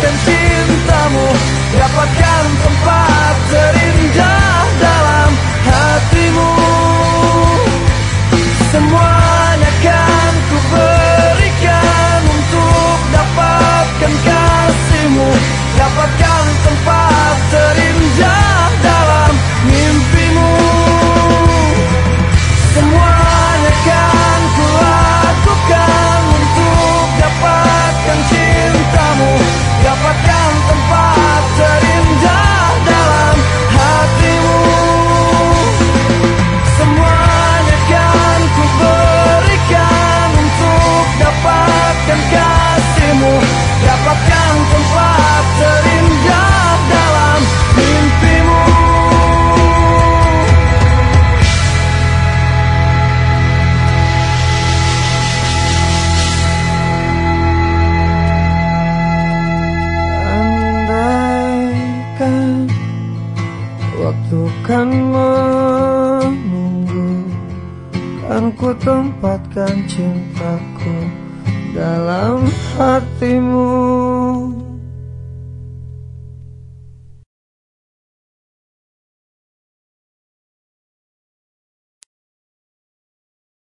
dapatkan cintamu, dapatkan tempat terindah dalam hatimu. Semuanya kan ku berikan untuk dapatkan kasihmu, dapatkan tempat terindah dalam mimpimu. Semuanya kan ku lakukan untuk dapatkan cintamu, dapatkan tempat terindah dalam hatimu. Semuanya kan ku berikan untuk dapatkan kasihmu, dapatkan tempat terindah dalam mimpimu. Andaikan waktu kan menunggu, kan ku tempatkan cintaku dalam hatimu.